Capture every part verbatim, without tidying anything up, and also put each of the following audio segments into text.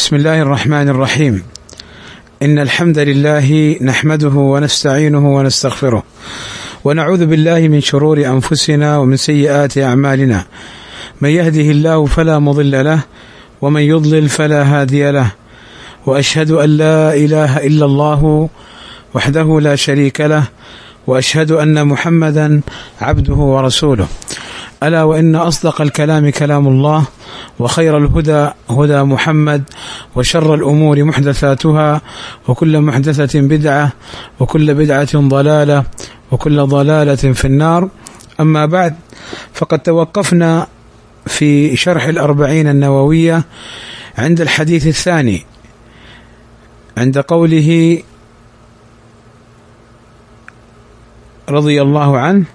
بسم الله الرحمن الرحيم. إن الحمد لله نحمده ونستعينه ونستغفره ونعوذ بالله من شرور أنفسنا ومن سيئات أعمالنا، من يهده الله فلا مضل له ومن يضلل فلا هادي له، وأشهد أن لا إله إلا الله وحده لا شريك له، وأشهد أن محمدا عبده ورسوله. ألا وإن أصدق الكلام كلام الله، وخير الهدى هدى محمد، وشر الأمور محدثاتها، وكل محدثة بدعة، وكل بدعة ضلالة، وكل ضلالة في النار. أما بعد، فقد توقفنا في شرح الأربعين النووية عند الحديث الثاني، عند قوله رضي الله عنه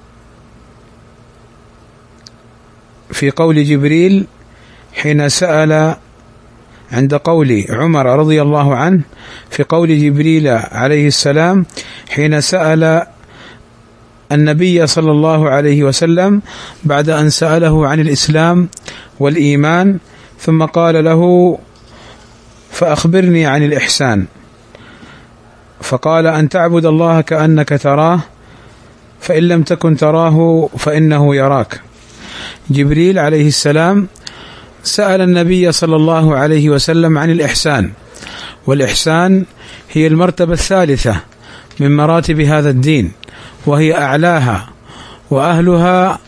في قول جبريل حين سأل، عند قول عمر رضي الله عنه في قول جبريل عليه السلام حين سأل النبي صلى الله عليه وسلم بعد أن سأله عن الإسلام والإيمان، ثم قال له: فأخبرني عن الإحسان. فقال: أن تعبد الله كأنك تراه، فإن لم تكن تراه فإنه يراك. جبريل عليه السلام سأل النبي صلى الله عليه وسلم عن الإحسان، والإحسان هي المرتبة الثالثة من مراتب هذا الدين، وهي أعلاها، وأهلها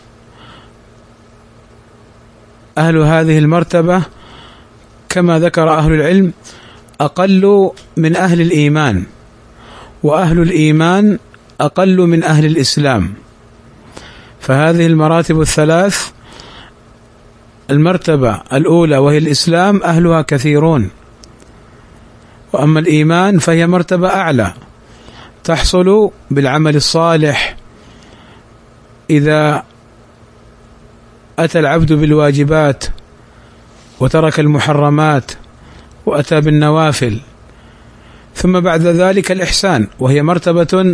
أهل هذه المرتبة كما ذكر أهل العلم أقل من أهل الإيمان، وأهل الإيمان أقل من أهل الإسلام. فهذه المراتب الثلاث، المرتبة الأولى وهي الإسلام أهلها كثيرون، وأما الإيمان فهي مرتبة أعلى تحصل بالعمل الصالح إذا أتى العبد بالواجبات وترك المحرمات وأتى بالنوافل. ثم بعد ذلك الإحسان، وهي مرتبة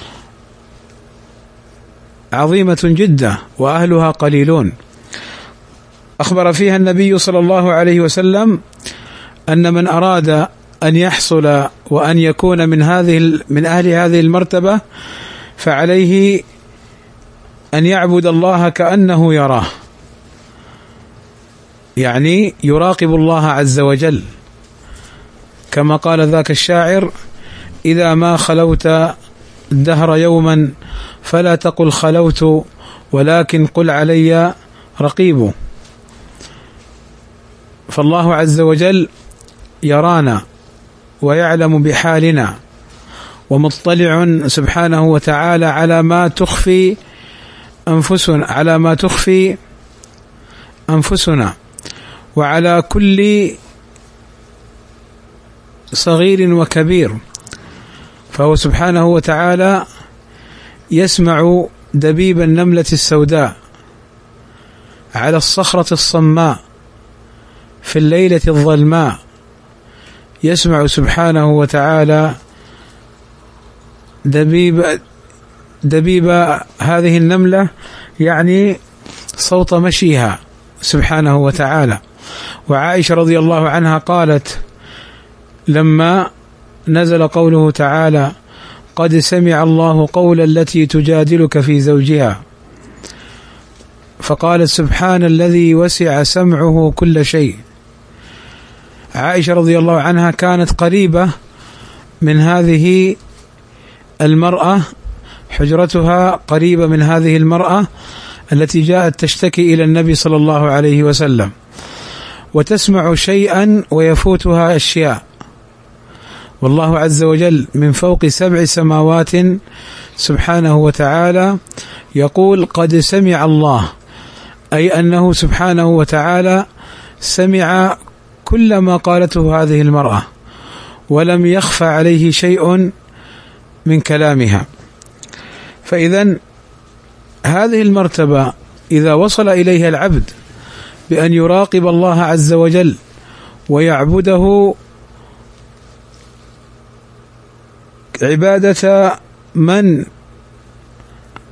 عظيمة جدا وأهلها قليلون. أخبر فيها النبي صلى الله عليه وسلم أن من أراد أن يحصل وأن يكون من هذه من أهل هذه المرتبة فعليه أن يعبد الله كأنه يراه، يعني يراقب الله عز وجل، كما قال ذاك الشاعر: إذا ما خلوت الدهر يوما فلا تقل خلوت ولكن قل علي رقيب. فالله عز وجل يرانا ويعلم بحالنا، ومطلع سبحانه وتعالى على ما تخفي أنفسنا على ما تخفي أنفسنا وعلى كل صغير وكبير. فهو سبحانه وتعالى يسمع دبيب النملة السوداء على الصخرة الصماء في الليلة الظلماء، يسمع سبحانه وتعالى دبيب دبيب هذه النملة، يعني صوت مشيها سبحانه وتعالى. وعائشة رضي الله عنها قالت لما نزل قوله تعالى: قد سمع الله قول التي تجادلك في زوجها، فقالت: سبحان الذي وسع سمعه كل شيء. عائشة رضي الله عنها كانت قريبة من هذه المرأة، حجرتها قريبة من هذه المرأة التي جاءت تشتكي إلى النبي صلى الله عليه وسلم، وتسمع شيئا ويفوتها أشياء، والله عز وجل من فوق سبع سماوات سبحانه وتعالى يقول: قد سمع الله، أي أنه سبحانه وتعالى سمع كل ما قالته هذه المرأة، ولم يخفى عليه شيء من كلامها. فإذن هذه المرتبة إذا وصل إليها العبد بأن يراقب الله عز وجل ويعبده عبادة من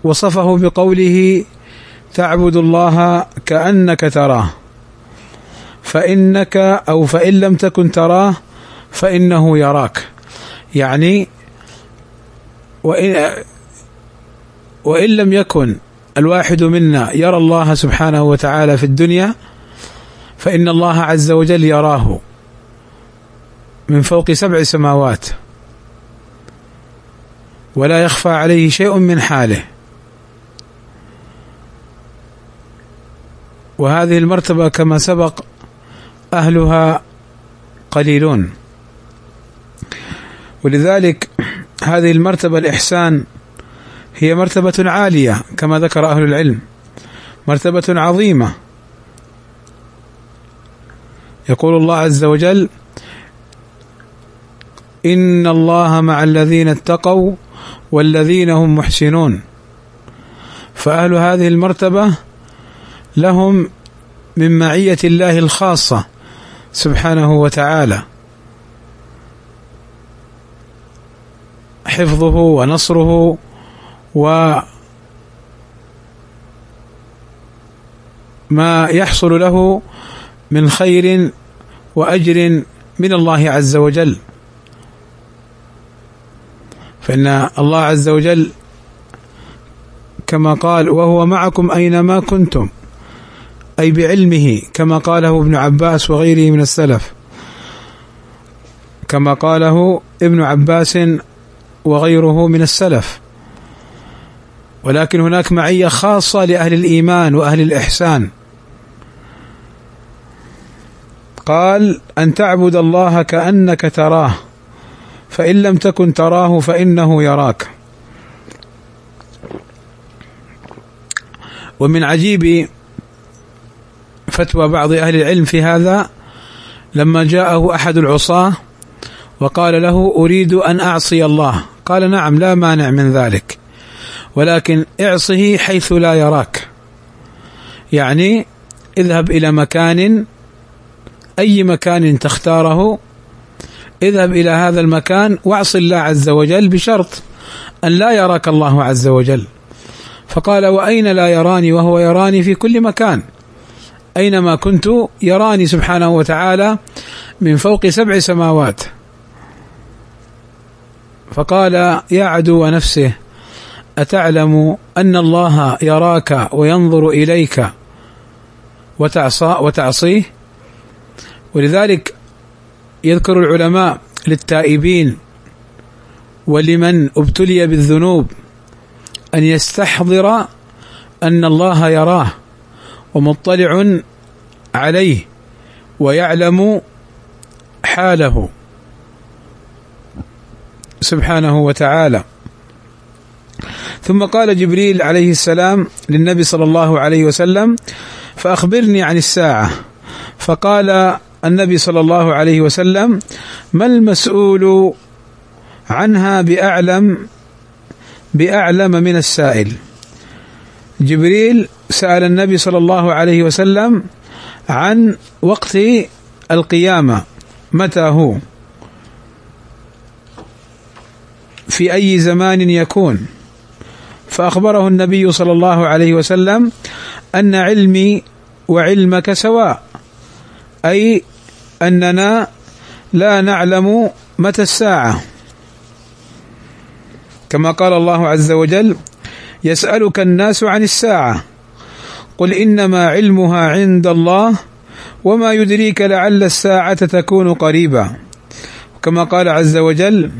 وصفه بقوله: تعبد الله كأنك تراه، فإنك أو فإن لم تكن تراه فإنه يراك. يعني وإن, وإن لم يكن الواحد منا يرى الله سبحانه وتعالى في الدنيا فإن الله عز وجل يراه من فوق سبع سماوات ولا يخفى عليه شيء من حاله. وهذه المرتبة كما سبق أهلها قليلون، ولذلك هذه المرتبة الإحسان هي مرتبة عالية كما ذكر أهل العلم، مرتبة عظيمة. يقول الله عز وجل: إن الله مع الذين اتقوا والذين هم محسنون. فأهل هذه المرتبة لهم من معية الله الخاصة سبحانه وتعالى حفظه ونصره وما يحصل له من خير وأجر من الله عز وجل. فإن الله عز وجل كما قال: وهو معكم أينما كنتم، أي بعلمه، كما قاله ابن عباس وغيره من السلف، كما قاله ابن عباس وغيره من السلف. ولكن هناك معية خاصة لأهل الإيمان وأهل الإحسان، قال: أن تعبد الله كأنك تراه فإن لم تكن تراه فإنه يراك. ومن عجيب فتوى بعض أهل العلم في هذا لما جاءه أحد العصاة وقال له: أريد أن أعصي الله، قال: نعم، لا مانع من ذلك، ولكن اعصه حيث لا يراك. يعني اذهب إلى مكان، أي مكان تختاره، اذهب إلى هذا المكان واعص الله عز وجل بشرط أن لا يراك الله عز وجل. فقال: وأين لا يراني وهو يراني في كل مكان، أينما كنت يراني سبحانه وتعالى من فوق سبع سماوات. فقال: يا عدو نفسه، أتعلم أن الله يراك وينظر إليك وتعصى وتعصيه؟ ولذلك يذكر العلماء للتائبين ولمن ابتلي بالذنوب أن يستحضر أن الله يراه ومطلع عليه ويعلم حاله سبحانه وتعالى. ثم قال جبريل عليه السلام للنبي صلى الله عليه وسلم: فأخبرني عن الساعة. فقال النبي صلى الله عليه وسلم: ما المسؤول عنها بأعلم بأعلم من السائل. جبريل سأل النبي صلى الله عليه وسلم عن وقت القيامة، متى هو، في أي زمان يكون. فأخبره النبي صلى الله عليه وسلم أن علمي وعلمك سواء، أي أننا لا نعلم متى الساعة، كما قال الله عز وجل: يسألك الناس عن الساعة قل إنما علمها عند الله وما يدريك لعل الساعة تكون قريبا. كما قال عز وجل: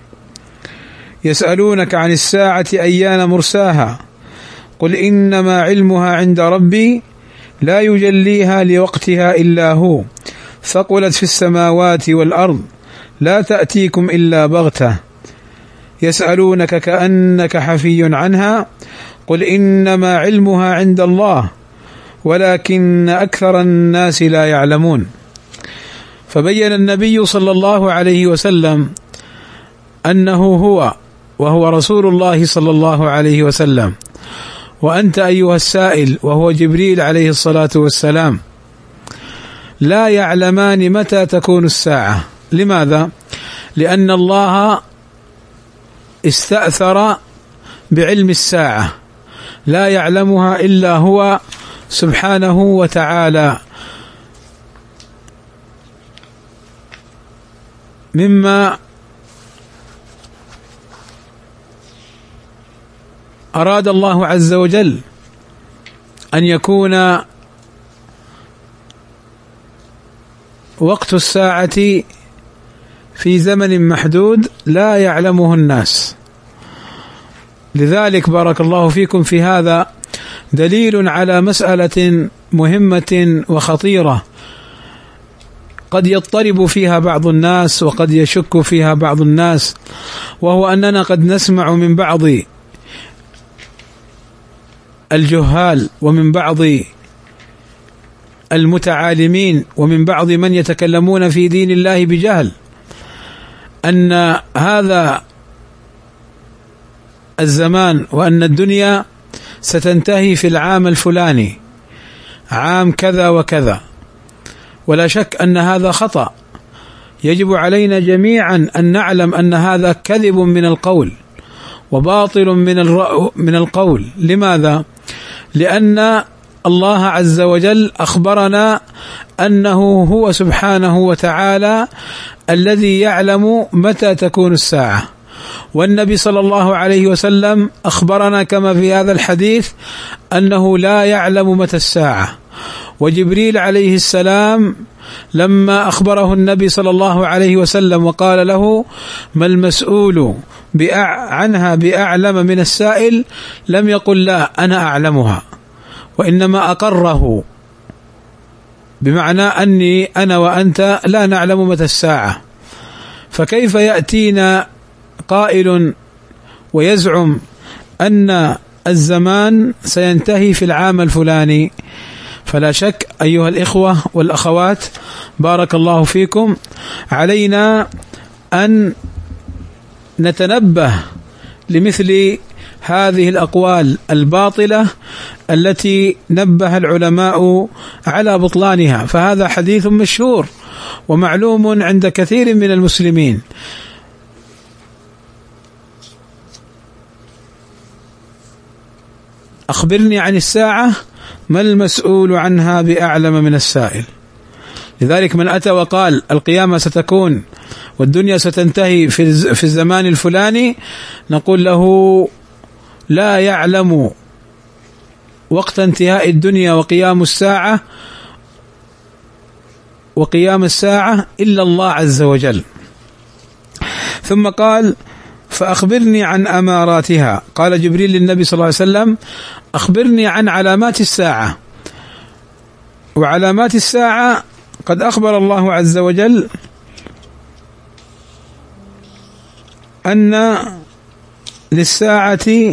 يسألونك عن الساعة أيان مرساها قل إنما علمها عند ربي لا يجليها لوقتها إلا هو ثقلت في السماوات والأرض لا تأتيكم إلا بغتة يسألونك كأنك حفي عنها قل إنما علمها عند الله ولكن أكثر الناس لا يعلمون. فبين النبي صلى الله عليه وسلم أنه هو وهو رسول الله صلى الله عليه وسلم، وأنت أيها السائل وهو جبريل عليه الصلاة والسلام لا يعلمان متى تكون الساعة. لماذا؟ لأن الله استأثر بعلم الساعة، لا يعلمها إلا هو سبحانه وتعالى. مما أراد الله عز وجل أن يكون وقت الساعة في زمن محدود لا يعلمه الناس. لذلك بارك الله فيكم في هذا دليل على مسألة مهمة وخطيرة قد يضطرب فيها بعض الناس وقد يشك فيها بعض الناس، وهو أننا قد نسمع من بعض الجهال ومن بعض المتعالمين ومن بعض من يتكلمون في دين الله بجهل أن هذا الزمان وأن الدنيا ستنتهي في العام الفلاني، عام كذا وكذا، ولا شك أن هذا خطأ. يجب علينا جميعا أن نعلم أن هذا كذب من القول وباطل من من القول. لماذا؟ لأن الله عز وجل أخبرنا أنه هو سبحانه وتعالى الذي يعلم متى تكون الساعة، والنبي صلى الله عليه وسلم أخبرنا كما في هذا الحديث أنه لا يعلم متى الساعة. وجبريل عليه السلام لما أخبره النبي صلى الله عليه وسلم وقال له ما المسؤول عنها بأعلم من السائل، لم يقل لا أنا أعلمها، وإنما أقره، بمعنى أني أنا وأنت لا نعلم متى الساعة. فكيف يأتينا قائل ويزعم أن الزمان سينتهي في العام الفلاني؟ فلا شك أيها الإخوة والأخوات بارك الله فيكم علينا أن نتنبه لمثل هذه الأقوال الباطلة التي نبه العلماء على بطلانها. فهذا حديث مشهور ومعلوم عند كثير من المسلمين. أخبرني عن الساعة ما المسؤول عنها بأعلم من السائل. لذلك من أتى وقال القيامة ستكون والدنيا ستنتهي في الزمان الفلاني، نقول له لا يعلم وقت انتهاء الدنيا وقيام الساعة وقيام الساعة إلا الله عز وجل. ثم قال فأخبرني عن أماراتها. قال جبريل للنبي صلى الله عليه وسلم أخبرني عن علامات الساعة. وعلامات الساعة قد أخبر الله عز وجل أن للساعة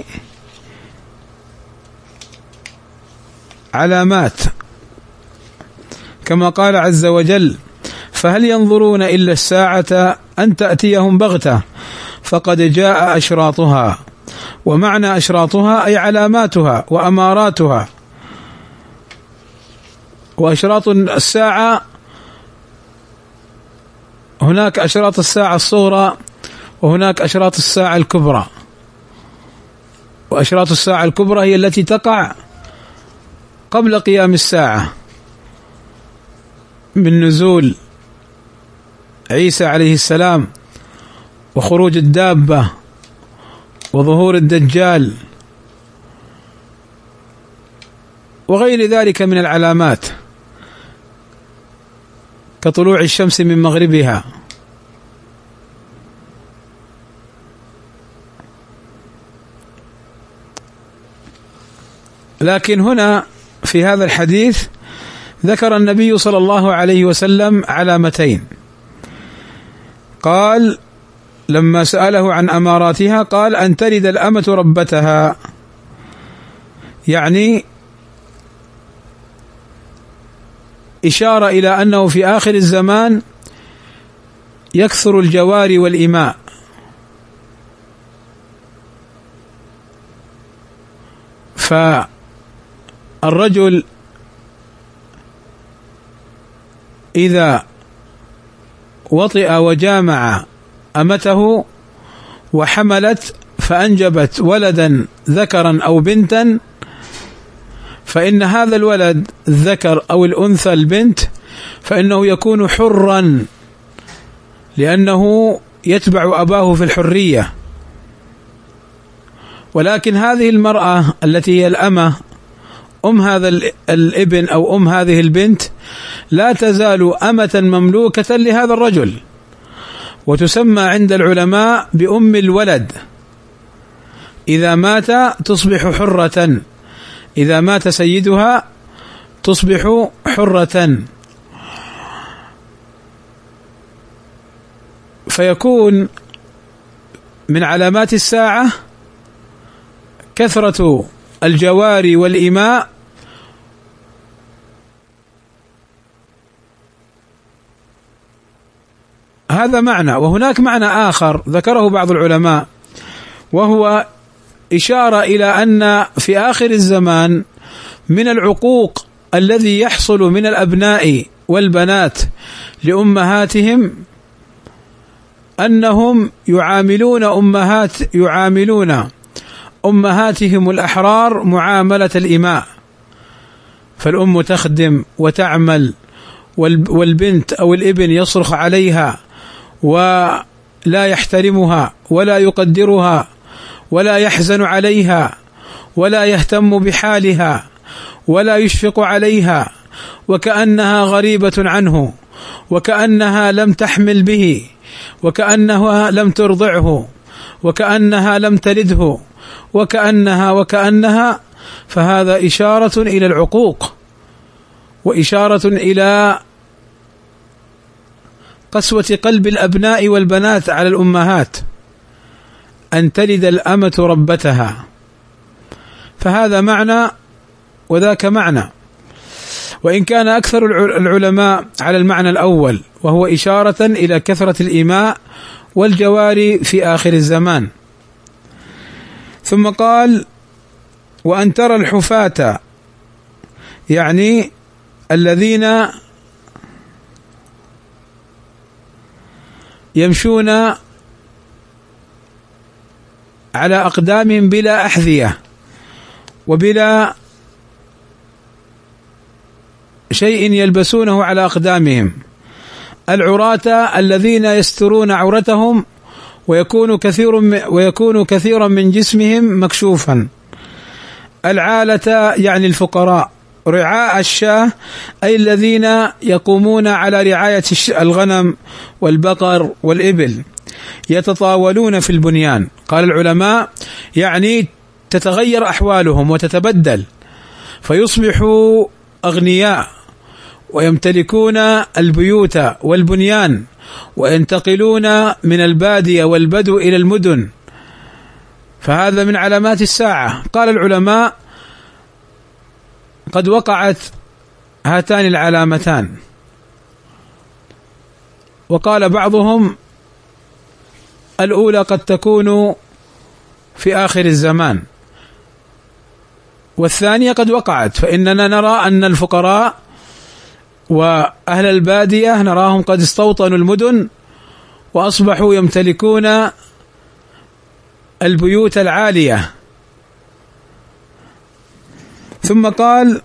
علامات، كما قال عز وجل فهل ينظرون إلا الساعة أن تأتيهم بغتة فقد جاء أشراطها. ومعنى أشراطها أي علاماتها وأماراتها. وأشراط الساعة هناك أشراط الساعة الصغرى وهناك أشراط الساعة الكبرى. وأشراط الساعة الكبرى هي التي تقع قبل قيام الساعة من نزول عيسى عليه السلام وخروج الدابة وظهور الدجال وغير ذلك من العلامات كطلوع الشمس من مغربها. لكن هنا في هذا الحديث ذكر النبي صلى الله عليه وسلم علامتين. قال لما سأله عن أماراتها قال أن تلد الأمة ربتها، يعني إشارة إلى أنه في آخر الزمان يكثر الجواري والإماء، فالرجل إذا وطئ وجامع أمته وحملت فأنجبت ولدا ذكرا أو بنتا، فإن هذا الولد الذكر أو الأنثى البنت فإنه يكون حرا لأنه يتبع أباه في الحرية. ولكن هذه المرأة التي هي الأمة أم هذا الابن أو أم هذه البنت لا تزال أمة مملوكة لهذا الرجل، وتسمى عند العلماء بأم الولد. إذا مات تصبح حرة، إذا مات سيدها تصبح حرة. فيكون من علامات الساعة كثرة الجواري والإماء هذا معنى. وهناك معنى آخر ذكره بعض العلماء، وهو إشارة إلى أن في آخر الزمان من العقوق الذي يحصل من الأبناء والبنات لأمهاتهم أنهم يعاملون أمهات يعاملون أمهاتهم الأحرار معاملة الإماء، فالأم تخدم وتعمل والبنت أو الابن يصرخ عليها ولا يحترمها ولا يقدرها ولا يحزن عليها ولا يهتم بحالها ولا يشفق عليها، وكأنها غريبة عنه، وكأنها لم تحمل به، وكأنها لم ترضعه، وكأنها لم تلده، وكأنها وكأنها فهذا إشارة إلى العقوق، وإشارة إلى قسوة قلب الأبناء والبنات على الأمهات أن تلد الأمة ربتها. فهذا معنى وذاك معنى، وإن كان أكثر العلماء على المعنى الأول، وهو إشارة إلى كثرة الإماء والجواري في آخر الزمان. ثم قال: وأن ترى الحفاة، يعني الذين يمشون على أقدامهم بلا أحذية وبلا شيء يلبسونه على أقدامهم، العراة الذين يسترون عورتهم ويكون كثير ويكون كثيرا من جسمهم مكشوفا، العالة يعني الفقراء، رعاء الشاة أي الذين يقومون على رعاية الغنم والبقر والإبل، يتطاولون في البنيان. قال العلماء يعني تتغير أحوالهم وتتبدل، فيصبحوا أغنياء ويمتلكون البيوت والبنيان، وينتقلون من البادية والبدو إلى المدن، فهذا من علامات الساعة. قال العلماء: قد وقعت هاتان العلامتان. وقال بعضهم: الأولى قد تكون في آخر الزمان، والثانية قد وقعت، فإننا نرى أن الفقراء وأهل البادية نراهم قد استوطنوا المدن وأصبحوا يمتلكون البيوت العالية. ثم قال: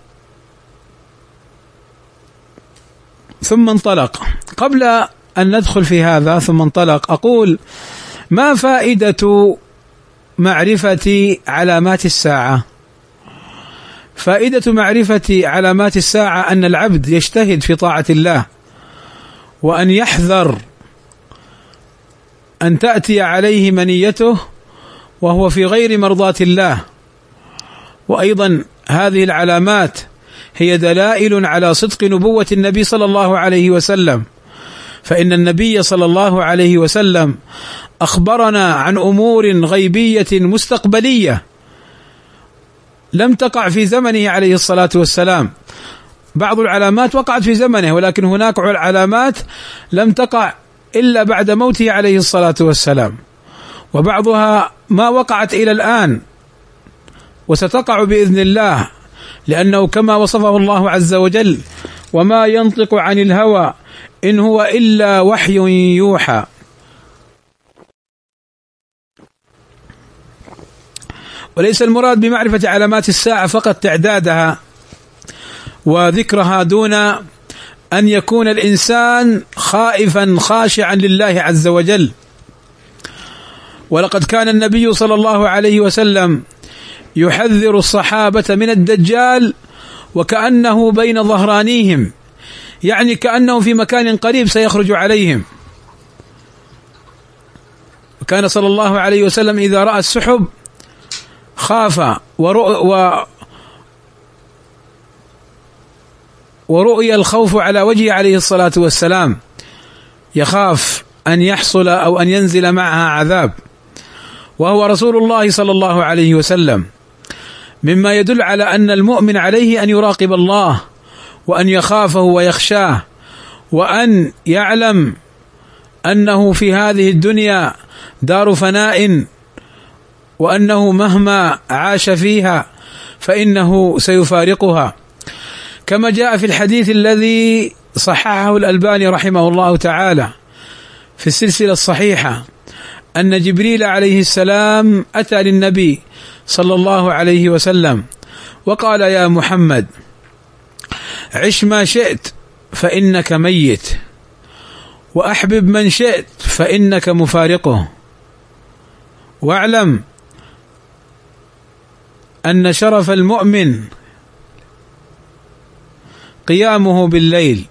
ثم انطلق. قبل أن ندخل في هذا ثم انطلق أقول: ما فائدة معرفة علامات الساعة؟ فائدة معرفة علامات الساعة أن العبد يجتهد في طاعة الله، وأن يحذر أن تأتي عليه منيته وهو في غير مرضاة الله. وأيضا هذه العلامات هي دلائل على صدق نبوة النبي صلى الله عليه وسلم، فإن النبي صلى الله عليه وسلم أخبرنا عن أمور غيبية مستقبلية لم تقع في زمنه عليه الصلاة والسلام. بعض العلامات وقعت في زمنه، ولكن هناك علامات لم تقع إلا بعد موته عليه الصلاة والسلام، وبعضها ما وقعت إلى الآن وستقع بإذن الله، لأنه كما وصفه الله عز وجل: وما ينطق عن الهوى إن هو إلا وحي يوحى. وليس المراد بمعرفة علامات الساعة فقط تعدادها وذكرها دون أن يكون الإنسان خائفا خاشعا لله عز وجل. ولقد كان النبي صلى الله عليه وسلم يحذر الصحابة من الدجال وكأنه بين ظهرانيهم، يعني كأنه في مكان قريب سيخرج عليهم. كان صلى الله عليه وسلم إذا رأى السحب خاف ورؤ ورؤي الخوف على وجهه عليه الصلاة والسلام، يخاف أن يحصل أو أن ينزل معها عذاب، وهو رسول الله صلى الله عليه وسلم، مما يدل على أن المؤمن عليه أن يراقب الله وأن يخافه ويخشاه، وأن يعلم أنه في هذه الدنيا دار فناء، وأنه مهما عاش فيها فإنه سيفارقها، كما جاء في الحديث الذي صححه الألباني رحمه الله تعالى في السلسلة الصحيحة أن جبريل عليه السلام أتى للنبي صلى الله عليه وسلم وقال: يا محمد، عش ما شئت فإنك ميت، وأحبب من شئت فإنك مفارقه، واعلم أن شرف المؤمن قيامه بالليل،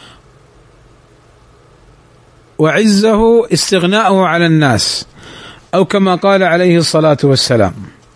وعزه استغناؤه على الناس، أو كما قال عليه الصلاة والسلام.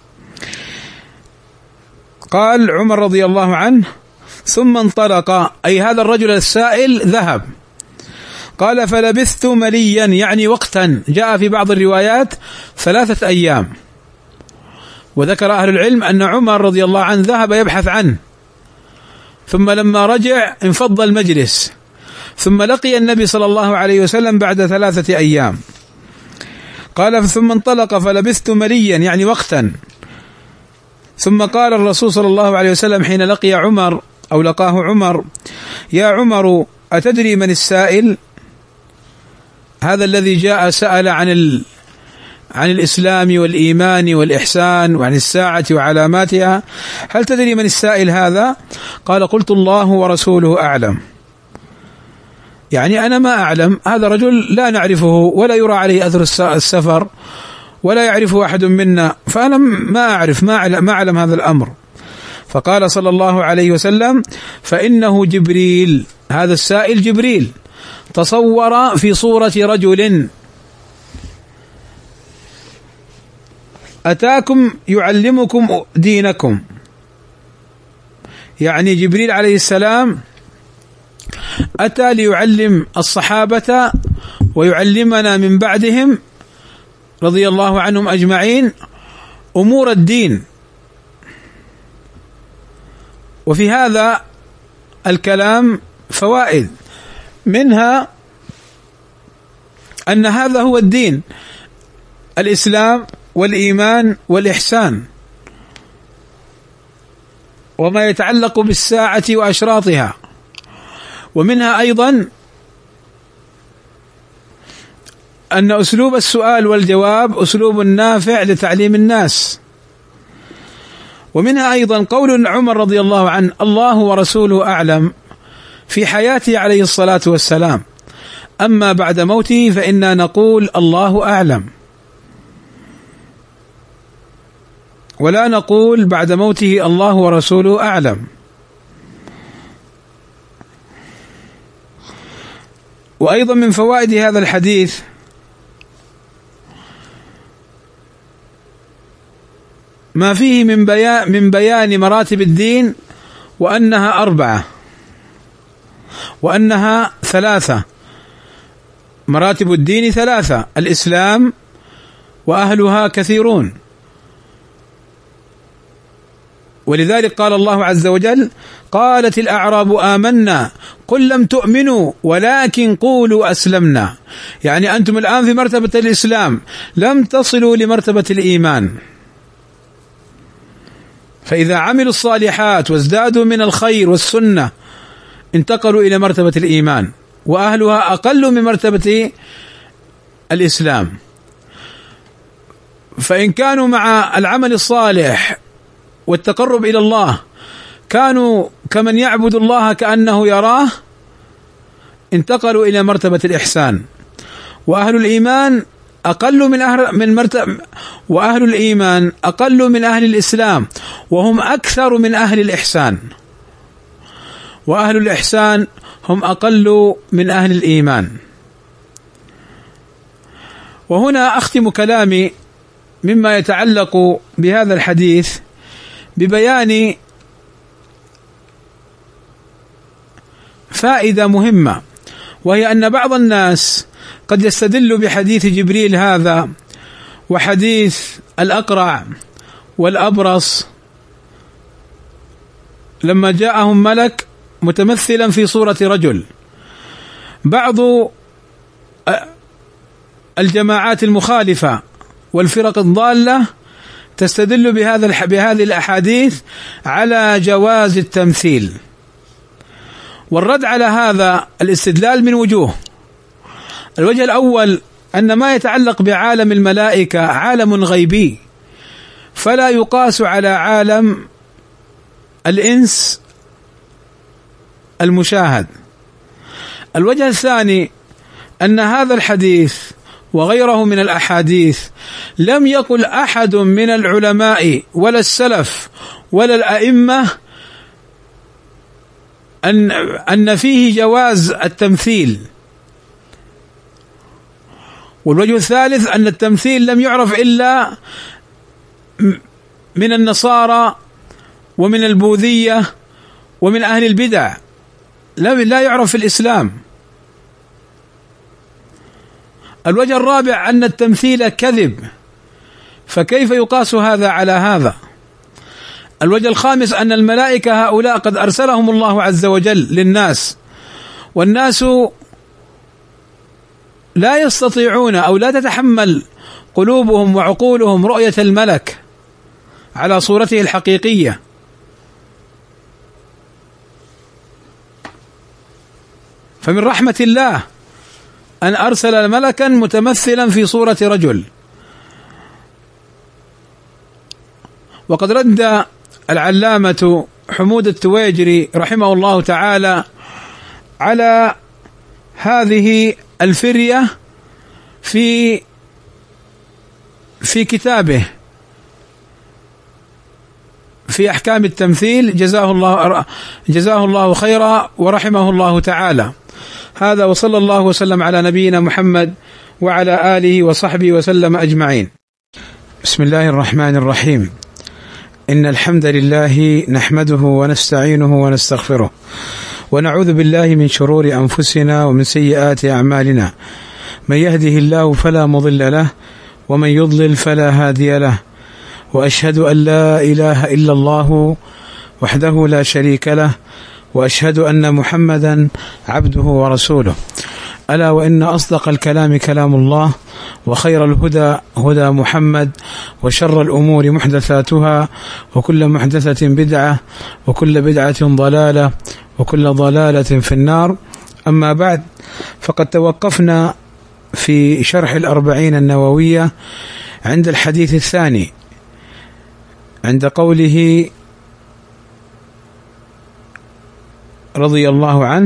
قال عمر رضي الله عنه: ثم انطلق، أي هذا الرجل السائل ذهب. قال: فلبثت مليا، يعني وقتا، جاء في بعض الروايات ثلاثة أيام. وذكر أهل العلم أن عمر رضي الله عنه ذهب يبحث عنه، ثم لما رجع انفض المجلس، ثم لقي النبي صلى الله عليه وسلم بعد ثلاثة أيام. قال: ثم انطلق فلبثت مليا، يعني وقتا. ثم قال الرسول صلى الله عليه وسلم حين لقي عمر أو لقاه عمر: يا عمر، أتدري من السائل؟ هذا الذي جاء سأل عن ال عن الإسلام والإيمان والإحسان وعن الساعة وعلاماتها، هل تدري من السائل هذا؟ قال: قلت الله ورسوله أعلم. يعني أنا ما أعلم، هذا رجل لا نعرفه ولا يرى عليه أثر السفر ولا يعرفه أحد منا، فأنا ما أعرف، ما أعلم هذا الأمر. فقال صلى الله عليه وسلم: فإنه جبريل، هذا السائل جبريل، تصور في صورة رجل أتاكم يعلمكم دينكم. يعني جبريل عليه السلام أتى ليعلم الصحابة ويعلمنا من بعدهم رضي الله عنهم أجمعين أمور الدين. وفي هذا الكلام فوائد، منها أن هذا هو الدين، الإسلام والإيمان والإحسان، وما يتعلق بالساعة وأشراطها. ومنها أيضا أن أسلوب السؤال والجواب أسلوب نافع لتعليم الناس. ومنها أيضا قول عمر رضي الله عنه: الله ورسوله أعلم، في حياته عليه الصلاة والسلام، أما بعد موته فإنا نقول الله أعلم، ولا نقول بعد موته الله ورسوله أعلم. وأيضا من فوائد هذا الحديث ما فيه من بيان من بيان مراتب الدين، وأنها أربعة، وأنها ثلاثة. مراتب الدين ثلاثة: الإسلام وأهلها كثيرون، ولذلك قال الله عز وجل: قالت الأعراب آمنا قل لم تؤمنوا ولكن قولوا أسلمنا. يعني أنتم الآن في مرتبة الإسلام، لم تصلوا لمرتبة الإيمان. فإذا عملوا الصالحات وازدادوا من الخير والسنة انتقلوا إلى مرتبة الإيمان، وأهلها أقل من مرتبة الإسلام. فإن كانوا مع العمل الصالح والتقرب إلى الله كانوا كمن يعبد الله كأنه يراه، انتقلوا إلى مرتبة الإحسان، وأهل الإيمان أقل من أهل من مرتبة وأهل الإيمان أقل من أهل الإسلام، وهم أكثر من أهل الإحسان، وأهل الإحسان هم أقل من أهل الإيمان. وهنا أختم كلامي مما يتعلق بهذا الحديث ببيان فائدة مهمة، وهي أن بعض الناس قد يستدل بحديث جبريل هذا وحديث الأقرع والأبرص لما جاءهم ملك متمثلا في صورة رجل. بعض الجماعات المخالفة والفرق الضالة تستدل بهذا بهذه الأحاديث على جواز التمثيل. والرد على هذا الاستدلال من وجوه. الوجه الأول أن ما يتعلق بعالم الملائكة عالم غيبي، فلا يقاس على عالم الإنس المشاهد. الوجه الثاني أن هذا الحديث وغيره من الأحاديث لم يقل أحد من العلماء ولا السلف ولا الأئمة أن أن فيه جواز التمثيل. والوجه الثالث أن التمثيل لم يعرف إلا من النصارى ومن البوذية ومن أهل البدع، لا يعرف في الإسلام. الوجه الرابع أن التمثيل كذب، فكيف يقاس هذا على هذا؟ الوجه الخامس أن الملائكة هؤلاء قد أرسلهم الله عز وجل للناس، والناس لا يستطيعون أو لا تتحمل قلوبهم وعقولهم رؤية الملك على صورته الحقيقية. فمن رحمة الله أن أرسل ملكا متمثلا في صورة رجل. وقد رد العلامة حمود التويجري رحمه الله تعالى على هذه الفرية في في كتابه في أحكام التمثيل، جزاه الله جزاه الله خيرا ورحمه الله تعالى. هذا وصلى الله وسلم على نبينا محمد وعلى آله وصحبه وسلم أجمعين. بسم الله الرحمن الرحيم. إن الحمد لله نحمده ونستعينه ونستغفره، ونعوذ بالله من شرور أنفسنا ومن سيئات أعمالنا. من يهده الله فلا مضل له، ومن يضلل فلا هادي له، وأشهد أن لا إله إلا الله وحده لا شريك له، وأشهد أن محمدا عبده ورسوله. ألا وإن أصدق الكلام كلام الله، وخير الهدى هدى محمد، وشر الأمور محدثاتها، وكل محدثة بدعة، وكل بدعة ضلالة، وكل ضلالة في النار. أما بعد، فقد توقفنا في شرح الأربعين النووية عند الحديث الثاني، عند قوله رضي الله عنه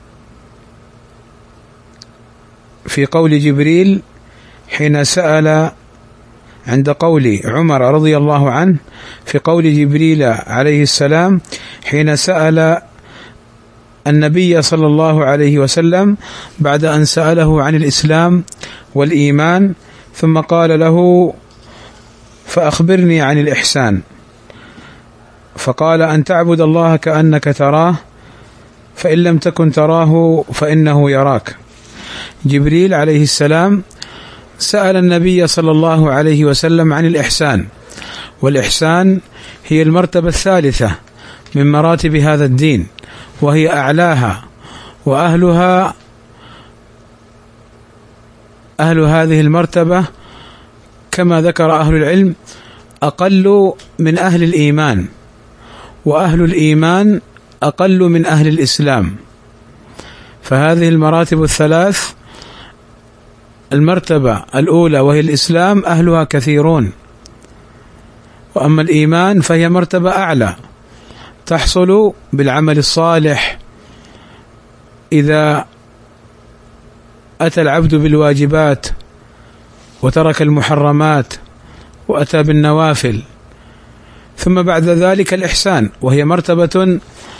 في قول جبريل حين سأل، عند قول عمر رضي الله عنه في قول جبريل عليه السلام حين سأل النبي صلى الله عليه وسلم بعد أن سأله عن الإسلام والإيمان، ثم قال له فأخبرني عن الإحسان، فقال أن تعبد الله كأنك تراه، فإن لم تكن تراه فإنه يراك. جبريل عليه السلام سأل النبي صلى الله عليه وسلم عن الإحسان، والإحسان هي المرتبة الثالثة من مراتب هذا الدين، وهي أعلاها، وأهلها أهل هذه المرتبة كما ذكر أهل العلم أقل من أهل الإيمان، وأهل الإيمان أقل من أهل الإسلام. فهذه المراتب الثلاث، المرتبة الأولى وهي الإسلام أهلها كثيرون، وأما الإيمان فهي مرتبة أعلى تحصل بالعمل الصالح إذا أتى العبد بالواجبات وترك المحرمات وأتى بالنوافل، ثم بعد ذلك الإحسان، وهي مرتبة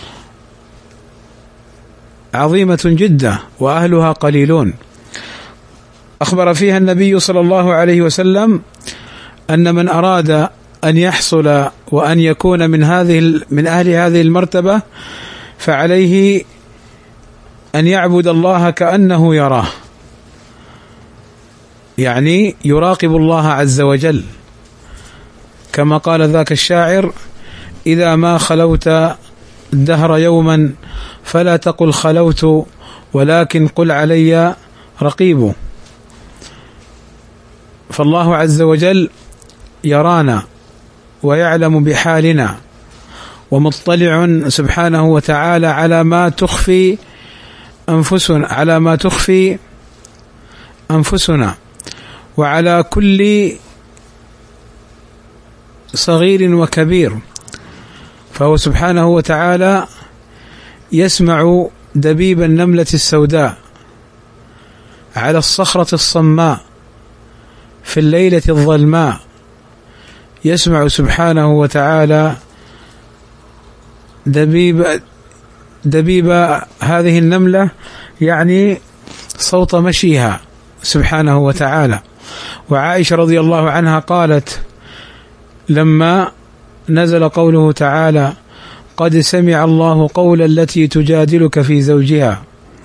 عظيمة جدا وأهلها قليلون. أخبر فيها النبي صلى الله عليه وسلم أن من أراد أن يحصل وأن يكون من هذه من أهل هذه المرتبة فعليه أن يعبد الله كأنه يراه، يعني يراقب الله عز وجل، كما قال ذاك الشاعر: إذا ما خلوت الدهر يوما فلا تقل خلوت ولكن قل علي رقيب. فالله عز وجل يرانا ويعلم بحالنا ومطلع سبحانه وتعالى على ما تخفي أنفسنا على ما تخفي أنفسنا وعلى كل صغير وكبير، فهو سبحانه وتعالى يسمع دبيب النملة السوداء على الصخرة الصماء في الليلة الظلماء، يسمع سبحانه وتعالى دبيب دبيب هذه النملة، يعني صوت مشيها سبحانه وتعالى. وعائشة رضي الله عنها قالت لما نزل قوله تعالى: قد سمع الله قول التي تجادلك في زوجها،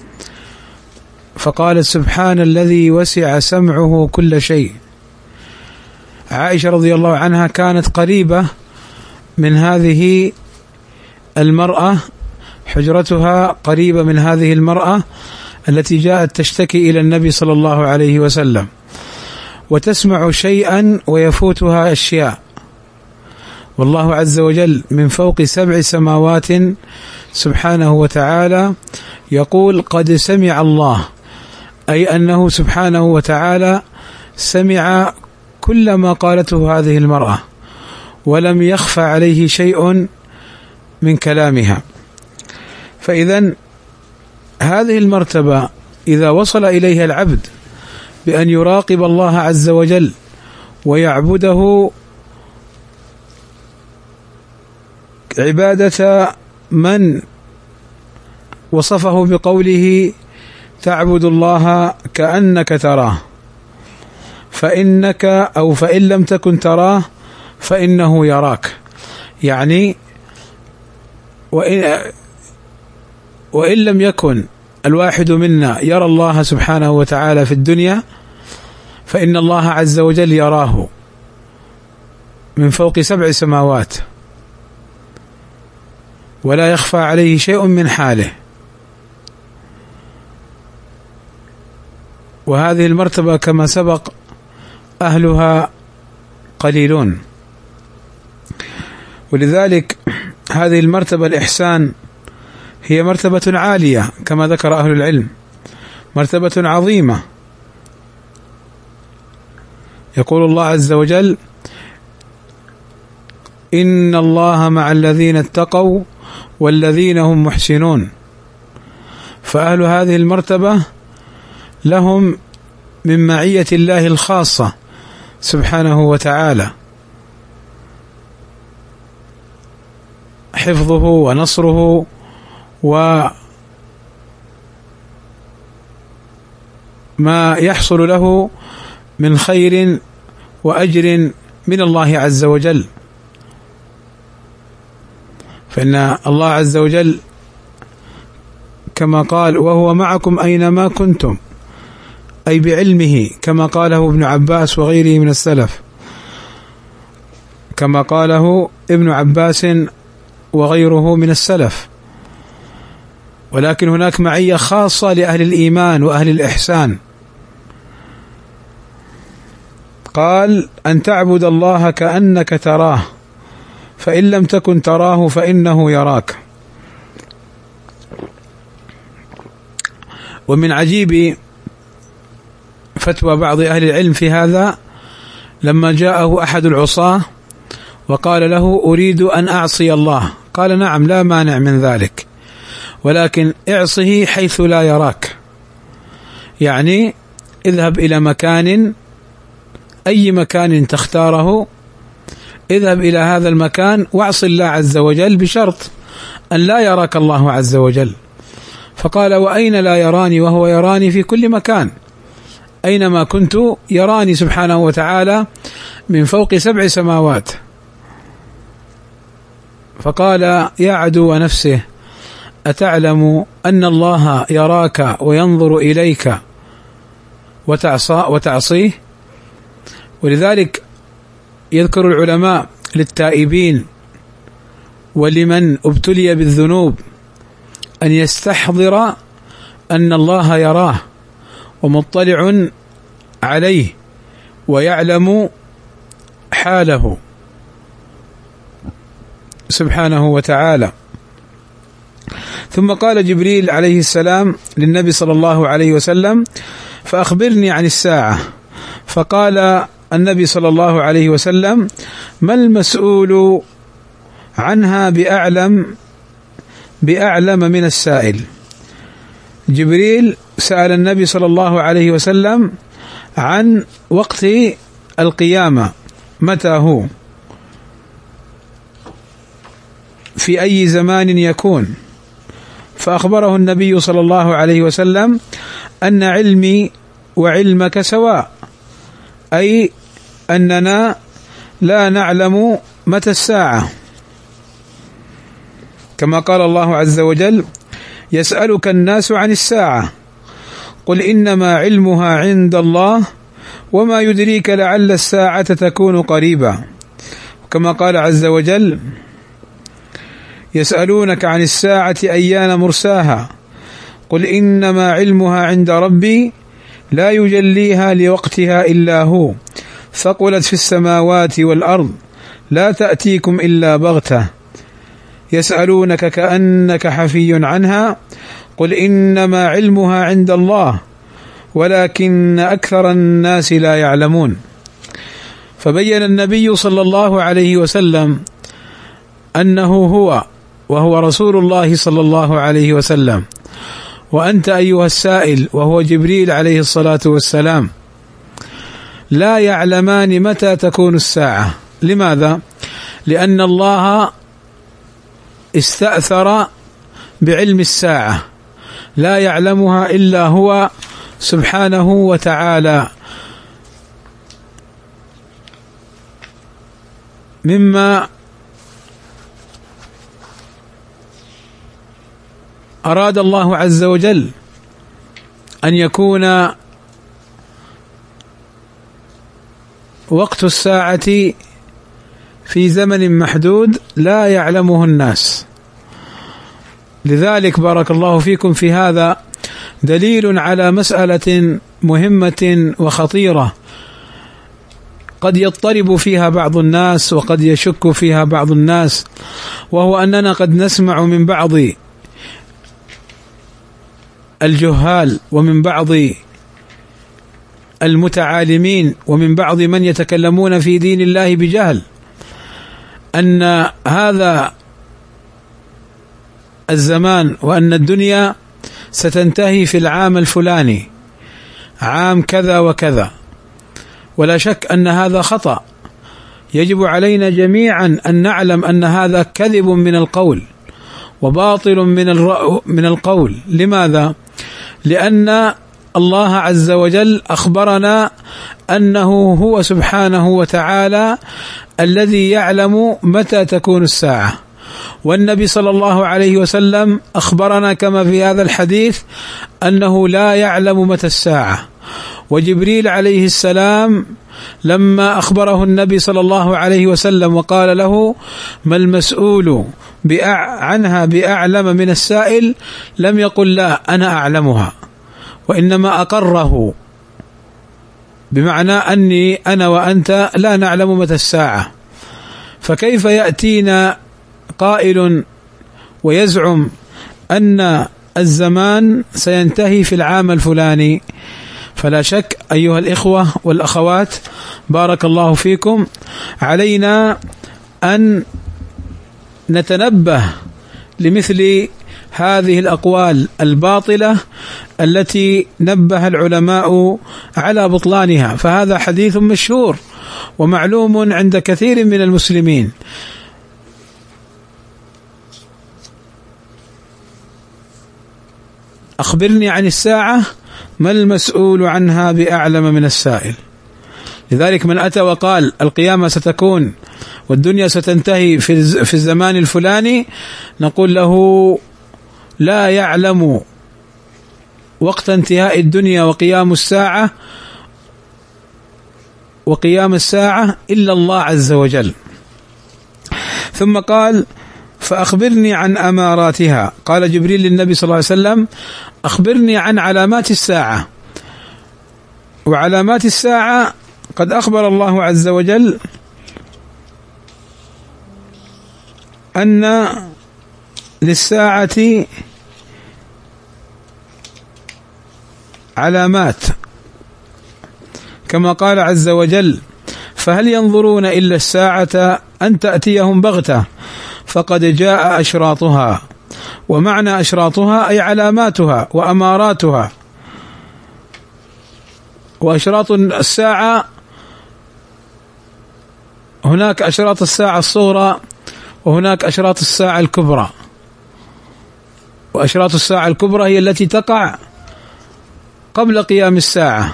فقالت: سبحان الذي وسع سمعه كل شيء. عائشة رضي الله عنها كانت قريبة من هذه المرأة، حجرتها قريبة من هذه المرأة التي جاءت تشتكي إلى النبي صلى الله عليه وسلم، وتسمع شيئا ويفوتها أشياء، والله عز وجل من فوق سبع سماوات سبحانه وتعالى يقول: قد سمع الله، أي أنه سبحانه وتعالى سمع كل ما قالته هذه المرأة ولم يخفى عليه شيء من كلامها. فإذن هذه المرتبة إذا وصل إليها العبد بأن يراقب الله عز وجل ويعبده عبادة من وصفه بقوله: تعبد الله كأنك تراه فإنك أو فإن لم تكن تراه فإنه يراك، يعني وإن, وإن لم يكن الواحد منا يرى الله سبحانه وتعالى في الدنيا فإن الله عز وجل يراه من فوق سبع سماوات ولا يخفى عليه شيء من حاله. وهذه المرتبة كما سبق أهلها قليلون، ولذلك هذه المرتبة الإحسان هي مرتبة عالية كما ذكر أهل العلم، مرتبة عظيمة. يقول الله عز وجل: إن الله مع الذين اتقوا والذين هم محسنون. فأهل هذه المرتبة لهم من معية الله الخاصة سبحانه وتعالى حفظه ونصره وما يحصل له من خير وأجر من الله عز وجل. فإن الله عز وجل كما قال: وهو معكم أينما كنتم، أي بعلمه، كما قاله ابن عباس وغيره من السلف، كما قاله ابن عباس وغيره من السلف. ولكن هناك معية خاصة لأهل الإيمان وأهل الإحسان، قال: أن تعبد الله كأنك تراه فإن لم تكن تراه فإنه يراك. ومن عجيب فتوى بعض أهل العلم في هذا لما جاءه أحد العصاة وقال له: أريد أن أعصي الله، قال: نعم، لا مانع من ذلك، ولكن اعصه حيث لا يراك، يعني اذهب إلى مكان، أي مكان تختاره، اذهب إلى هذا المكان واعص الله عز وجل بشرط أن لا يراك الله عز وجل. فقال: وأين لا يراني وهو يراني في كل مكان، أينما كنت يراني سبحانه وتعالى من فوق سبع سماوات. فقال: يا عدو نفسه، أتعلم أن الله يراك وينظر إليك وتعصى وتعصيه؟ ولذلك يذكر العلماء للتائبين ولمن ابتلي بالذنوب أن يستحضر أن الله يراه ومطلع عليه ويعلم حاله سبحانه وتعالى. ثم قال جبريل عليه السلام للنبي صلى الله عليه وسلم: فأخبرني عن الساعة. فقال النبي صلى الله عليه وسلم: ما المسؤول عنها بأعلم بأعلم من السائل. جبريل سأل النبي صلى الله عليه وسلم عن وقت القيامة، متى هو، في أي زمان يكون. فأخبره النبي صلى الله عليه وسلم أن علمي وعلمك سواء، أي أننا لا نعلم متى الساعة، كما قال الله عز وجل: يسألك الناس عن الساعة قل إنما علمها عند الله وما يدريك لعل الساعة تكون قريبا. كما قال عز وجل: يسألونك عن الساعة أيان مرساها قل إنما علمها عند ربي لا يجليها لوقتها إلا هو ثقلت في السماوات والأرض لا تأتيكم إلا بغتة يسألونك كأنك حفي عنها قل إنما علمها عند الله ولكن أكثر الناس لا يعلمون. فبين النبي صلى الله عليه وسلم أنه هو وهو رسول الله صلى الله عليه وسلم، وأنت أيها السائل وهو جبريل عليه الصلاة والسلام لا يعلمان متى تكون الساعة. لماذا؟ لأن الله استأثر بعلم الساعة، لا يعلمها إلا هو سبحانه وتعالى، مما أراد الله عز وجل أن يكون وقت الساعة في زمن محدود لا يعلمه الناس. لذلك بارك الله فيكم في هذا دليل على مسألة مهمة وخطيرة قد يضطرب فيها بعض الناس وقد يشك فيها بعض الناس، وهو أننا قد نسمع من بعض الجهال ومن بعض المتعالمين ومن بعض من يتكلمون في دين الله بجهل أن هذا الزمان وأن الدنيا ستنتهي في العام الفلاني، عام كذا وكذا. ولا شك أن هذا خطأ، يجب علينا جميعا أن نعلم أن هذا كذب من القول وباطل من من القول. لماذا؟ لأن الله عز وجل أخبرنا أنه هو سبحانه وتعالى الذي يعلم متى تكون الساعة، والنبي صلى الله عليه وسلم أخبرنا كما في هذا الحديث أنه لا يعلم متى الساعة. وجبريل عليه السلام لما أخبره النبي صلى الله عليه وسلم وقال له ما المسؤول عنها بأعلم من السائل لم يقل لا أنا أعلمها، وإنما أقره، بمعنى أني أنا وأنت لا نعلم متى الساعة. فكيف يأتينا قائل ويزعم أن الزمان سينتهي في العام الفلاني؟ فلا شك أيها الإخوة والأخوات بارك الله فيكم علينا أن نتنبه لمثل هذه الأقوال الباطلة التي نبه العلماء على بطلانها. فهذا حديث مشهور ومعلوم عند كثير من المسلمين. أخبرني عن الساعة ما المسؤول عنها بأعلم من السائل. لذلك من أتى وقال القيامة ستكون والدنيا ستنتهي في الزمان الفلاني نقول له لا يعلم وقت انتهاء الدنيا وقيام الساعة وقيام الساعة إلا الله عز وجل. ثم قال فأخبرني عن أماراتها. قال جبريل للنبي صلى الله عليه وسلم أخبرني عن علامات الساعة. وعلامات الساعة قد أخبر الله عز وجل أن للساعة علامات كما قال عز وجل فهل ينظرون إلا الساعة أن تأتيهم بغتة فقد جاء أشراطها. ومعنى أشراطها أي علاماتها وأماراتها. وأشراط الساعة هناك أشراط الساعة الصغرى وهناك أشراط الساعة الكبرى. وأشراط الساعة الكبرى هي التي تقع قبل قيام الساعة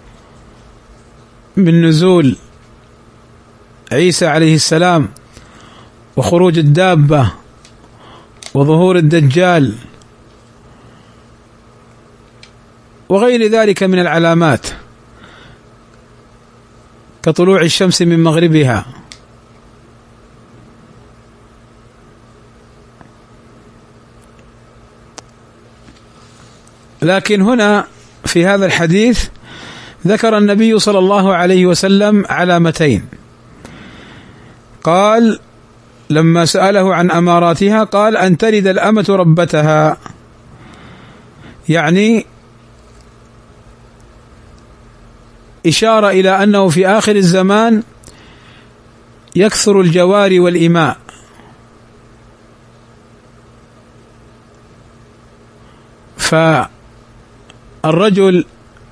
من نزول عيسى عليه السلام وخروج الدابة وظهور الدجال وغير ذلك من العلامات كطلوع الشمس من مغربها. لكن هنا في هذا الحديث ذكر النبي صلى الله عليه وسلم علامتين. قال لما سأله عن أماراتها قال أن تلد الأمة ربتها، يعني إشارة إلى أنه في آخر الزمان يكثر الجواري والإماء. فالرجل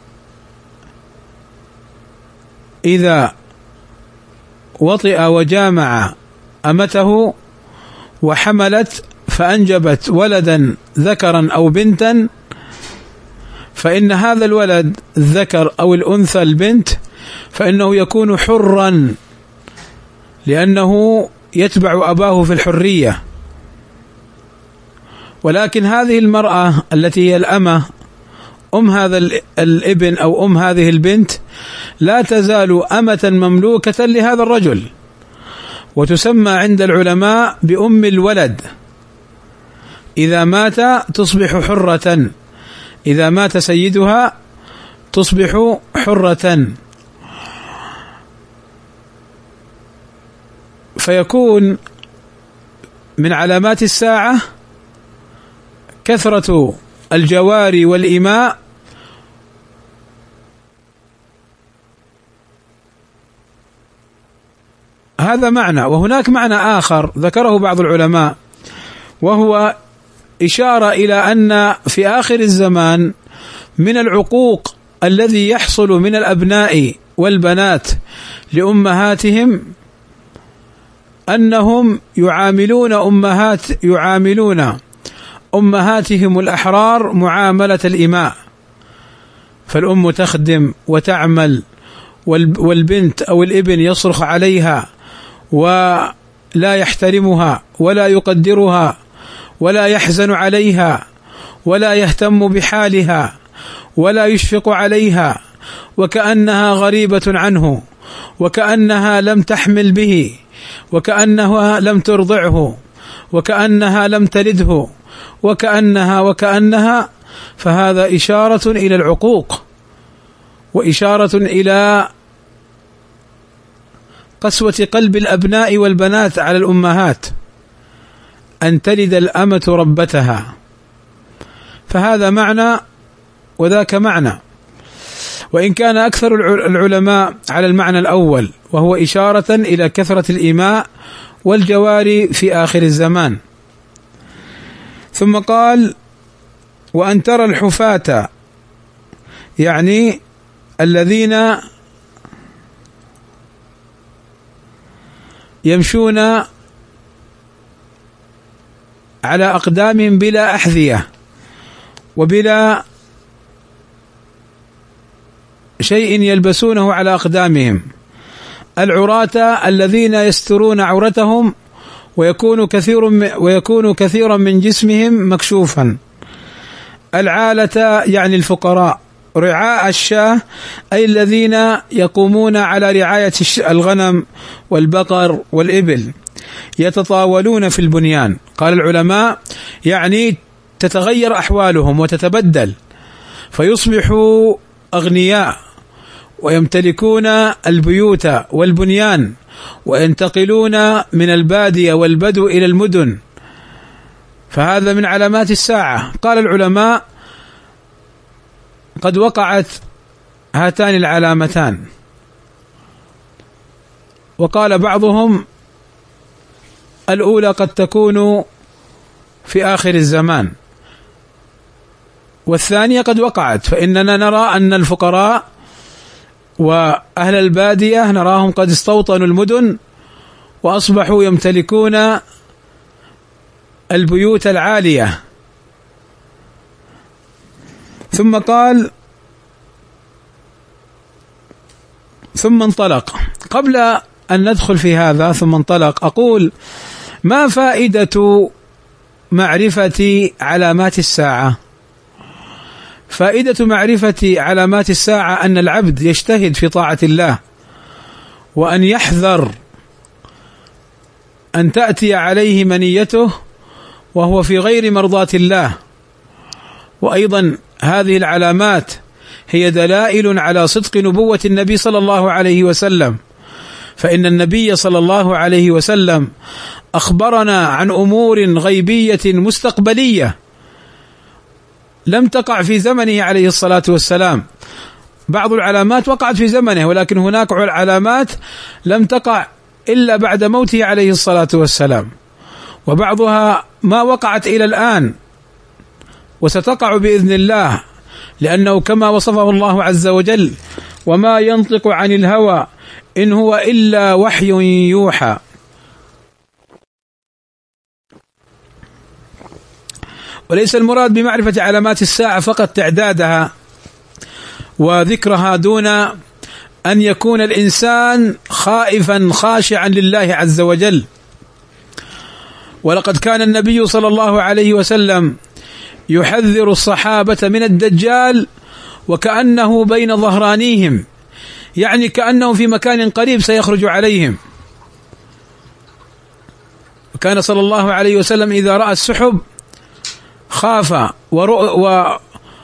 إذا وطئ وجامع أمته وحملت فأنجبت ولدا ذكرا أو بنتا فإن هذا الولد الذكر أو الأنثى البنت فإنه يكون حرا لأنه يتبع أباه في الحرية. ولكن هذه المرأة التي هي الأمة أم هذا الابن أو أم هذه البنت لا تزال أمة مملوكة لهذا الرجل، وتسمى عند العلماء بأم الولد. إذا مات تصبح حرة، إذا مات سيدها تصبح حرة. فيكون من علامات الساعة كثرة الجواري والإماء هذا معنى. وهناك معنى آخر ذكره بعض العلماء وهو إشارة إلى أن في آخر الزمان من العقوق الذي يحصل من الأبناء والبنات لأمهاتهم أنهم يعاملون أمهات يعاملون أمهاتهم الأحرار معاملة الإماء. فالأم تخدم وتعمل والبنت أو الابن يصرخ عليها ولا يحترمها ولا يقدرها ولا يحزن عليها ولا يهتم بحالها ولا يشفق عليها، وكأنها غريبة عنه، وكأنها لم تحمل به، وكأنها لم ترضعه، وكأنها لم تلده، وكأنها وكأنها فهذا إشارة إلى العقوق وإشارة إلى قسوة قلب الأبناء والبنات على الأمهات أن تلد الأمة ربتها. فهذا معنى وذاك معنى، وإن كان أكثر العلماء على المعنى الأول وهو إشارة إلى كثرة الإماء والجواري في آخر الزمان. ثم قال وأن ترى الحفاة يعني الذين يمشون على أقدامهم بلا أحذية وبلا شيء يلبسونه على أقدامهم، العراة الذين يسترون عورتهم ويكون كثير ويكون كثيرا من جسمهم مكشوفا، العالة يعني الفقراء، رعاء الشاة أي الذين يقومون على رعاية الغنم والبقر والإبل، يتطاولون في البنيان. قال العلماء يعني تتغير أحوالهم وتتبدل فيصبحوا أغنياء ويمتلكون البيوت والبنيان وينتقلون من البادية والبدو إلى المدن، فهذا من علامات الساعة. قال العلماء قد وقعت هاتان العلامتان، وقال بعضهم الأولى قد تكون في آخر الزمان، والثانية قد وقعت، فإننا نرى أن الفقراء وأهل البادية نراهم قد استوطنوا المدن وأصبحوا يمتلكون البيوت العالية. ثم قال ثم انطلق. قبل أن ندخل في هذا ثم انطلق أقول ما فائدة معرفة علامات الساعة؟ فائدة معرفة علامات الساعة أن العبد يجتهد في طاعة الله، وأن يحذر أن تأتي عليه منيته وهو في غير مرضاة الله. وأيضا هذه العلامات هي دلائل على صدق نبوة النبي صلى الله عليه وسلم، فإن النبي صلى الله عليه وسلم أخبرنا عن أمور غيبية مستقبلية لم تقع في زمنه عليه الصلاة والسلام. بعض العلامات وقعت في زمنه، ولكن هناك علامات لم تقع إلا بعد موته عليه الصلاة والسلام، وبعضها ما وقعت إلى الآن وستقع بإذن الله، لأنه كما وصفه الله عز وجل وما ينطق عن الهوى إن هو إلا وحي يوحى. وليس المراد بمعرفة علامات الساعة فقط تعدادها وذكرها دون أن يكون الإنسان خائفا خاشعا لله عز وجل. ولقد كان النبي صلى الله عليه وسلم يحذر الصحابة من الدجال وكأنه بين ظهرانيهم، يعني كأنه في مكان قريب سيخرج عليهم. وكان صلى الله عليه وسلم إذا رأى السحب خاف ورؤ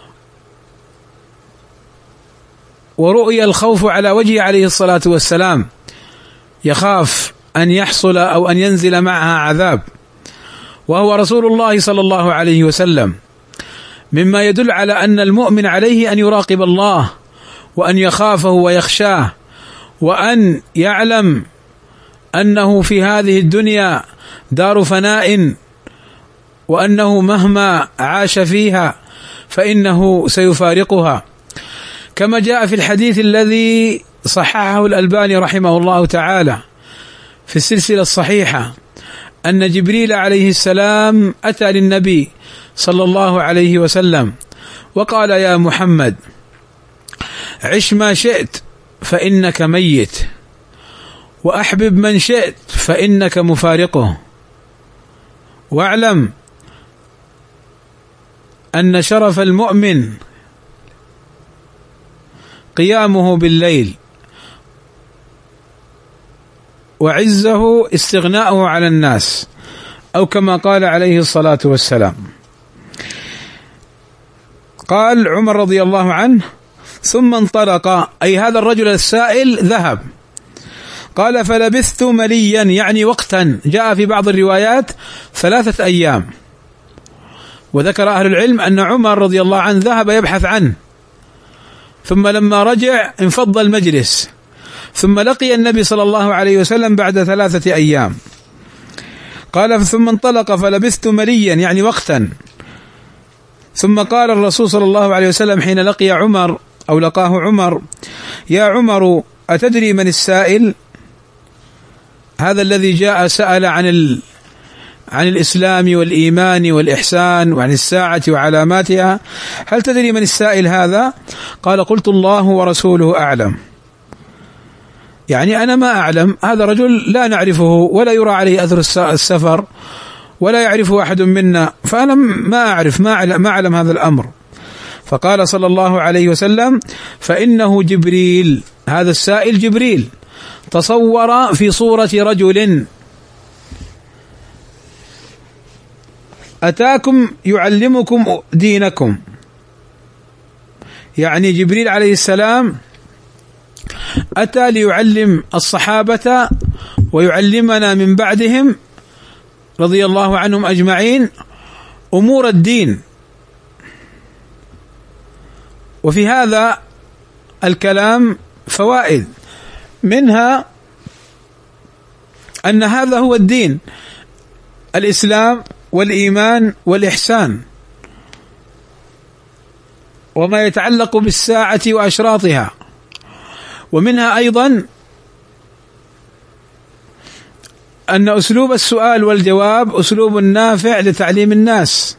ورؤي الخوف على وجهه عليه الصلاة والسلام، يخاف أن يحصل أو أن ينزل معها عذاب، وهو رسول الله صلى الله عليه وسلم، مما يدل على أن المؤمن عليه أن يراقب الله وأن يخافه ويخشاه، وأن يعلم أنه في هذه الدنيا دار فناء، وأنه مهما عاش فيها فإنه سيفارقها، كما جاء في الحديث الذي صححه الألباني رحمه الله تعالى في السلسلة الصحيحة أن جبريل عليه السلام أتى للنبي صلى الله عليه وسلم وقال يا محمد عش ما شئت فإنك ميت، وأحبب من شئت فإنك مفارقه، واعلم أن شرف المؤمن قيامه بالليل، وعزه استغناؤه على الناس، أو كما قال عليه الصلاة والسلام. قال عمر رضي الله عنه ثم انطلق، أي هذا الرجل السائل ذهب. قال فلبثت مليا يعني وقتا، جاء في بعض الروايات ثلاثة أيام، وذكر أهل العلم أن عمر رضي الله عنه ذهب يبحث عنه، ثم لما رجع انفض المجلس، ثم لقي النبي صلى الله عليه وسلم بعد ثلاثة أيام. قال ثم انطلق فلبثت مليا يعني وقتا، ثم قال الرسول صلى الله عليه وسلم حين لقي عمر أو لقاه عمر: يا عمر أتدري من السائل؟ هذا الذي جاء سأل عن ال عن الإسلام والإيمان والإحسان وعن الساعة وعلاماتها، هل تدري من السائل هذا؟ قال: قلت الله ورسوله أعلم. يعني أنا ما أعلم، هذا رجل لا نعرفه ولا يرى عليه أثر السفر ولا يعرفه أحد منا، فأنا ما أعرف ما أعلم هذا الأمر. فقال صلى الله عليه وسلم: فإنه جبريل، هذا السائل جبريل تصور في صورة رجل أتاكم يعلمكم دينكم. يعني جبريل عليه السلام أتى ليعلم الصحابة ويعلمنا من بعدهم رضي الله عنهم أجمعين أمور الدين. وفي هذا الكلام فوائد، منها أن هذا هو الدين، الإسلام والإيمان والإحسان وما يتعلق بالساعة وأشراطها. ومنها أيضا أن أسلوب السؤال والجواب أسلوب نافع لتعليم الناس.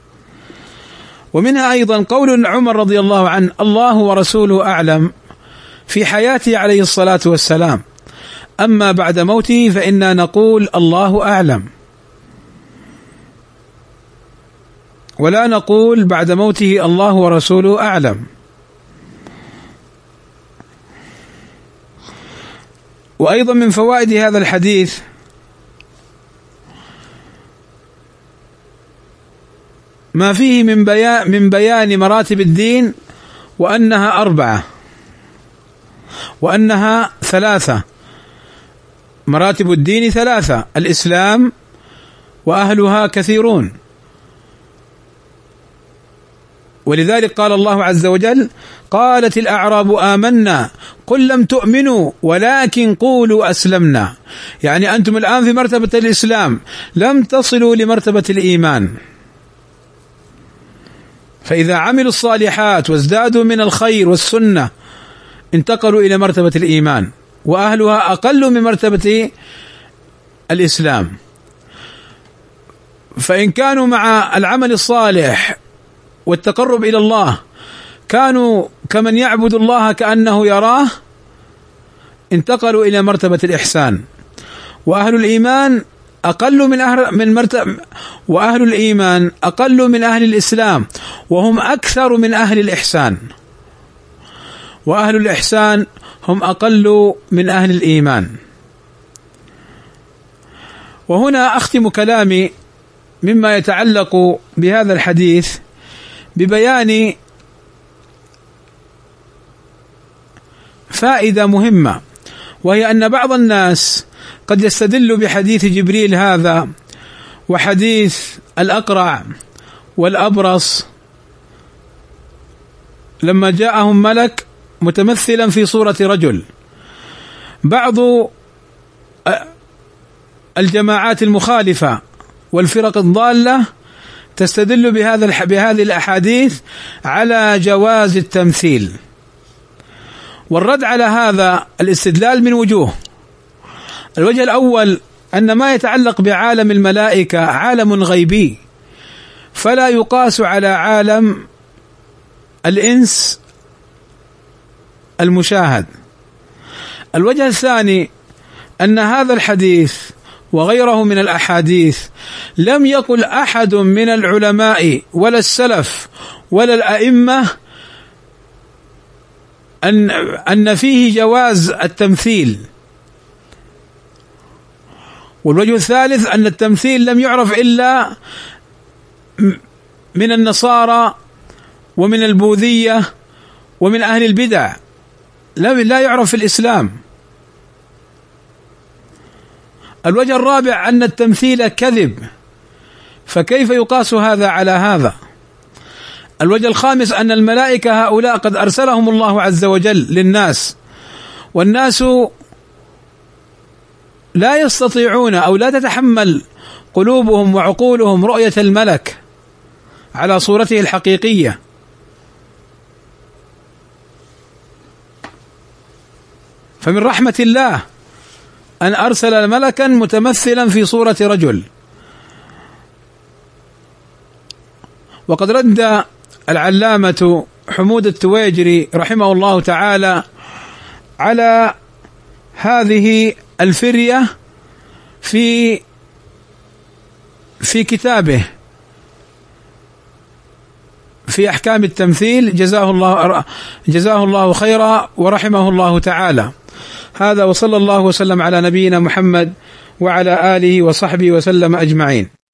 ومنها أيضا قول عمر رضي الله عنه: الله ورسوله أعلم، في حياته عليه الصلاة والسلام، أما بعد موته فإنا نقول الله أعلم، ولا نقول بعد موته الله ورسوله أعلم. وأيضا من فوائد هذا الحديث ما فيه من بيان من بيان مراتب الدين، وأنها أربعة وأنها ثلاثة. مراتب الدين ثلاثة: الإسلام وأهلها كثيرون، ولذلك قال الله عز وجل: قالت الأعراب آمنا قل لم تؤمنوا ولكن قولوا أسلمنا. يعني أنتم الآن في مرتبة الإسلام، لم تصلوا لمرتبة الإيمان، فإذا عملوا الصالحات وازدادوا من الخير والسنة انتقلوا إلى مرتبة الإيمان، وأهلها أقل من مرتبة الإسلام. فإن كانوا مع العمل الصالح والتقرب إلى الله كانوا كمن يعبد الله كأنه يراه، انتقلوا إلى مرتبة الإحسان. وأهل الإيمان أقل من أهل من مرتبة وأهل الإيمان أقل من أهل الإسلام، وهم أكثر من أهل الإحسان. وأهل الإحسان هم أقل من أهل الإيمان. وهنا أختم كلامي مما يتعلق بهذا الحديث ببيان فائدة مهمة، وهي أن بعض الناس قد يستدل بحديث جبريل هذا وحديث الأقرع والأبرص لما جاءهم ملك متمثلا في صورة رجل. بعض الجماعات المخالفة والفرق الضالة تستدل بهذا بهذه الأحاديث على جواز التمثيل. والرد على هذا الاستدلال من وجوه. الوجه الأول أن ما يتعلق بعالم الملائكة عالم غيبي، فلا يقاس على عالم الإنس المشاهد. الوجه الثاني أن هذا الحديث وغيره من الأحاديث لم يقل أحد من العلماء ولا السلف ولا الأئمة أن أن فيه جواز التمثيل. والوجه الثالث أن التمثيل لم يعرف إلا من النصارى ومن البوذية ومن أهل البدع، لا يعرف في الإسلام. الوجه الرابع أن التمثيل كذب، فكيف يقاس هذا على هذا؟ الوجه الخامس أن الملائكة هؤلاء قد أرسلهم الله عز وجل للناس، والناس لا يستطيعون أو لا تتحمل قلوبهم وعقولهم رؤية الملك على صورته الحقيقية. فمن رحمة الله أن أرسل ملكا متمثلا في صورة رجل. وقد رد العلامة حمود التويجري رحمه الله تعالى على هذه الفرية في في كتابه في أحكام التمثيل، جزاه الله جزاه الله خيرا ورحمه الله تعالى. هذا وصلى الله وسلم على نبينا محمد وعلى آله وصحبه وسلم أجمعين.